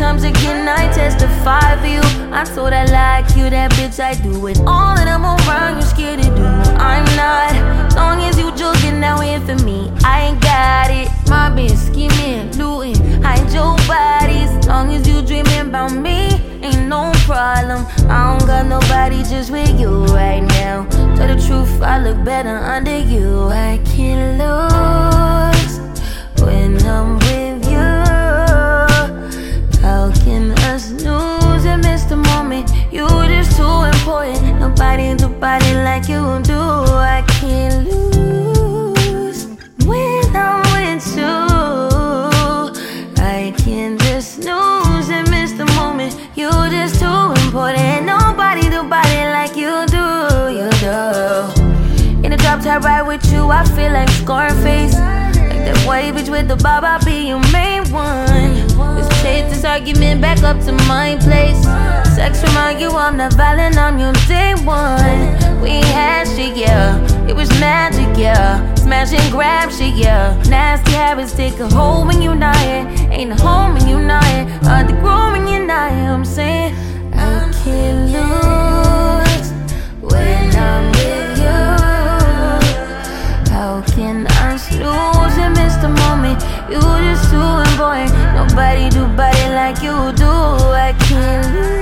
times again I testify for you. I told I like you, that bitch I do it. All of them around you scared to do. I'm not. As long as you joking now in for me, I ain't got it. My bitch scheming, looting, hide your bodies. As long as you dreaming about me, ain't no problem. I don't got nobody just with you right now. Tell the truth, I look better under you. I can't lose when I'm with you. How can us lose and miss the moment? You just too important. Nobody do body like you do. I can't lose when I'm with you. I can't just snooze and miss the moment. You just too important. Nobody do body like you do. You do. In the drop top ride with you, I feel like Scarface. Like that white bitch with the bob, I'll be your main one. Let's take this argument back up to my place. Sex remind you I'm not violent, I'm your day one. We had shit, yeah, it was magic, yeah. Smash and grab shit, yeah. Nasty habits take a hold when you're not here. Ain't a home when you're not here. Hard to grow when you're not here. I'm saying I can't lose when I'm with you. How can I lose and miss the moment? You just too important. Nobody do body like you do. I can't lose.